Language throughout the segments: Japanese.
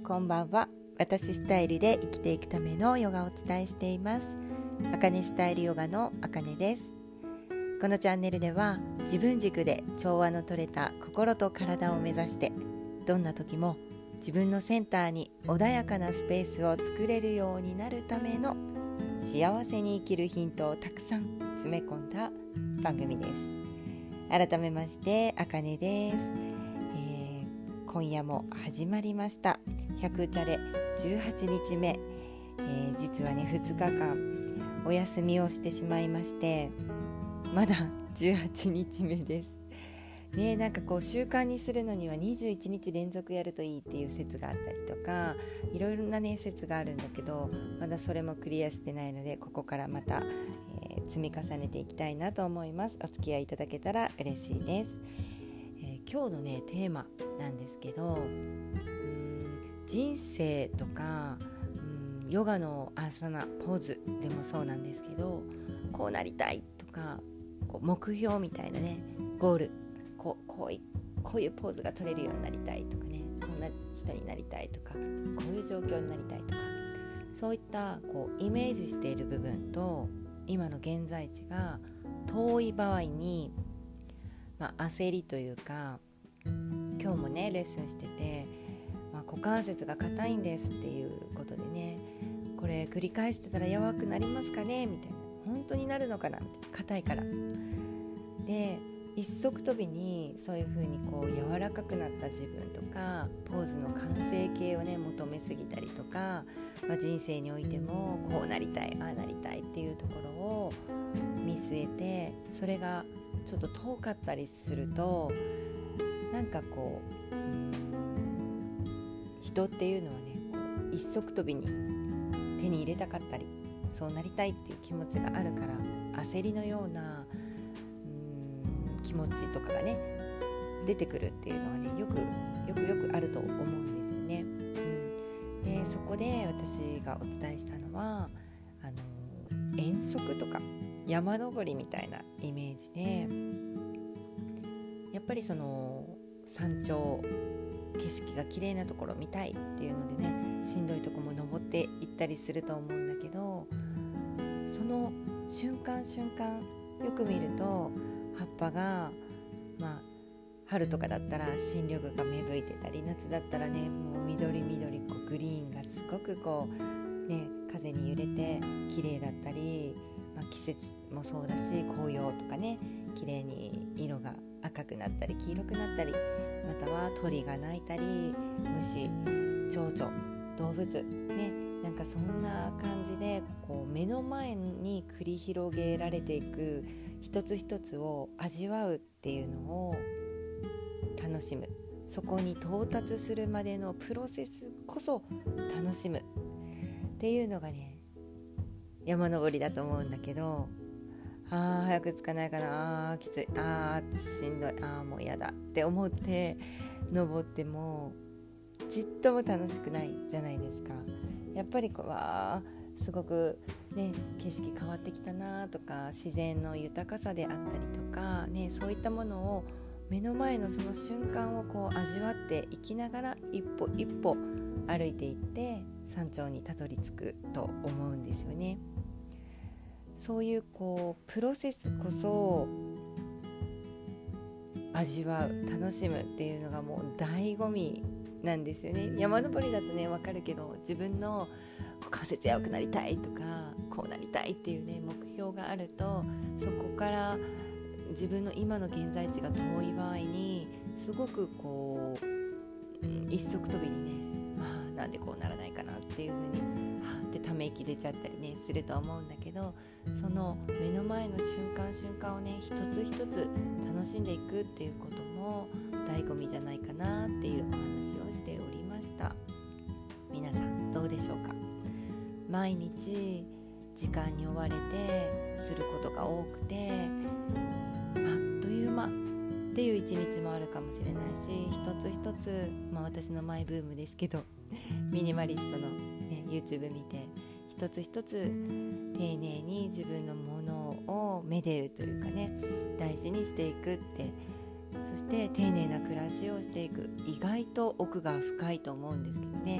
こんばんは。私スタイルで生きていくためのヨガをお伝えしています。あかねスタイルヨガのあかねです。このチャンネルでは自分軸で調和の取れた心と体を目指して、どんな時も自分のセンターに穏やかなスペースを作れるようになるための幸せに生きるヒントをたくさん詰め込んだ番組です。改めましてあかねです。今夜も始まりました。100チャレ18日目、実はね2日間お休みをしてしまいまして、まだ18日目ですね。なんかこう習慣にするのには21日連続やるといいっていう説があったりとか、いろいろなね説があるんだけど、まだそれもクリアしてないので、ここからまた、積み重ねていきたいなと思います。お付き合いいただけたら嬉しいです。今日のねテーマなんですけど、人生とかヨガのアーサナポーズでもそうなんですけど、こうなりたいとか、こう目標みたいなね、ゴール、こういうポーズが取れるようになりたいとかね、こんな人になりたいとか、こういう状況になりたいとか、そういったこうイメージしている部分と今の現在地が遠い場合に、焦りというか、今日もねレッスンしてて、股関節が硬いんですっていうことでね、これ繰り返してたら弱くなりますかねみたいな、本当になるのかなみたいな、硬いからで、一足飛びにそういう風にこう柔らかくなった自分とか、ポーズの完成形をね求めすぎたりとか、人生においてもこうなりたい、ああなりたいっていうところを見据えて、それがちょっと遠かったりすると、なんかこう、人っていうのはね、こう一足飛びに手に入れたかったり、そうなりたいっていう気持ちがあるから、焦りのような気持ちとかがね出てくるっていうのがね、よくあると思うんですよね。でそこで私がお伝えしたのは、遠足とか山登りみたいなイメージで、やっぱりその山頂、景色が綺麗なところ見たいっていうのでね、しんどいとこも登っていったりすると思うんだけど、その瞬間よく見ると、葉っぱが春とかだったら新緑が芽吹いてたり、夏だったらねもう緑こうグリーンがすごくこうね風に揺れて綺麗だったり、季節もそうだし、紅葉とかね綺麗に色が赤くなったり黄色くなったり、または鳥が鳴いたり、虫、蝶々、動物ね、なんかそんな感じで、こう目の前に繰り広げられていく一つ一つを味わうっていうのを楽しむ、そこに到達するまでのプロセスこそ楽しむっていうのがね、山登りだと思うんだけど、早く着かないかな、きつい、しんどい、もう嫌だって思って登ってもちっとも楽しくないじゃないですか。やっぱりこうすごくね景色変わってきたなとか、自然の豊かさであったりとかね、そういったものを目の前のその瞬間をこう味わっていきながら、一歩一歩歩いていって山頂にたどり着くと思うんですよね。そういうこうプロセスこそ味わう、楽しむっていうのがもう醍醐味なんですよね。山登りだとね分かるけど、自分の関節柔くなりたいとか、こうなりたいっていうね目標があると、そこから自分の今の現在地が遠い場合に、すごくこう、一足飛びにね、なんでこうならないかなっていう風にってため息出ちゃったりねすると思うんだけど、その目の前の瞬間をね一つ一つ楽しんでいくっていうことも醍醐味じゃないかなっていうお話をしておりました。皆さんどうでしょうか。毎日時間に追われてすることが多くて、あっという間っていう一日もあるかもしれないし、一つ一つ、私のマイブームですけどミニマリストの、YouTube 見て、一つ一つ丁寧に自分のものをめでるというかね、大事にしていくって、そして丁寧な暮らしをしていく、意外と奥が深いと思うんですけどね、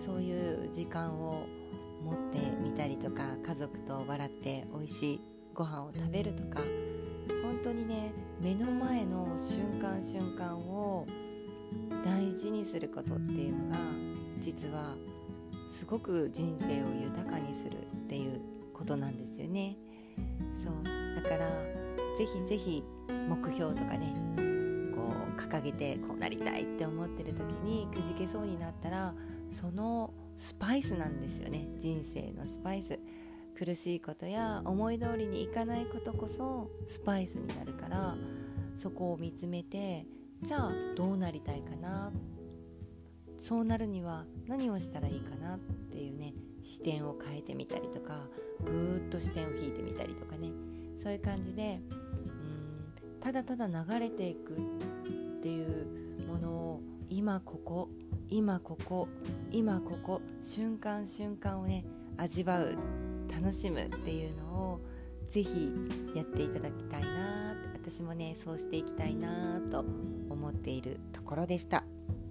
そういう時間を持ってみたりとか、家族と笑って美味しいご飯を食べるとか、本当にね、目の前の瞬間瞬間を大事にすることっていうのが、実はすごく人生を豊かにするっていうことなんですよね。そうだから、ぜひぜひ目標とかね、こう掲げてこうなりたいって思ってる時にくじけそうになったら、そのスパイスなんですよね。人生のスパイス。苦しいことや思い通りにいかないことこそスパイスになるから、そこを見つめて、じゃあどうなりたいかな、そうなるには何をしたらいいかなっていうね、視点を変えてみたりとか、ぐーっと視点を引いてみたりとかね、そういう感じでただただ流れていくっていうものを、今ここ今ここ今ここ、瞬間瞬間をね味わう、楽しむっていうのをぜひやっていただきたいな。私もね、そうしていきたいなと思っているところでした。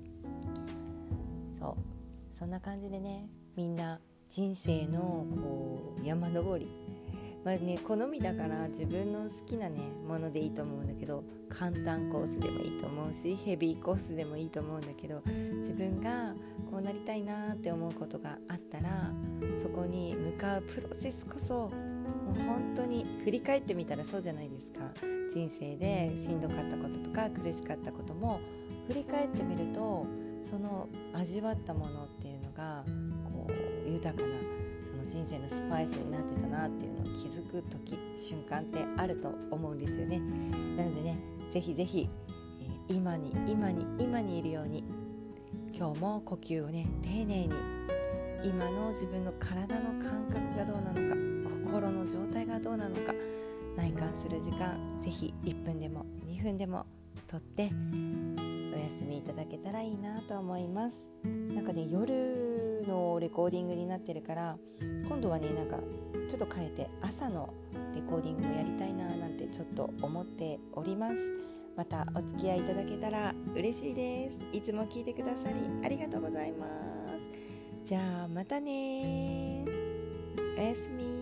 そんな感じでね、みんな人生のこう山登り、好みだから自分の好きなねものでいいと思うんだけど、簡単コースでもいいと思うし、ヘビーコースでもいいと思うんだけど、自分がこうなりたいなって思うことがあったら、そこに向かうプロセスこそ、もう本当に振り返ってみたらそうじゃないですか。人生でしんどかったこととか苦しかったことも振り返ってみると、その味わったものっていうのがこう豊かな、その人生のスパイスになってたなっていうのを気づく時、瞬間ってあると思うんですよね。なのでね、ぜひぜひ、今にいるように、今日も呼吸をね丁寧に、今の自分の体の感覚がどうなのか、心の状態がどうなのか、内観する時間、ぜひ1分でも2分でもとってお休みいただけたらいいなと思います。なんかね、夜のレコーディングになってるから、今度はね、なんかちょっと変えて朝のレコーディングもやりたいななんてちょっと思っております。またお付き合いいただけたら嬉しいです。いつも聞いてくださりありがとうございます。じゃあまたね、おやすみ。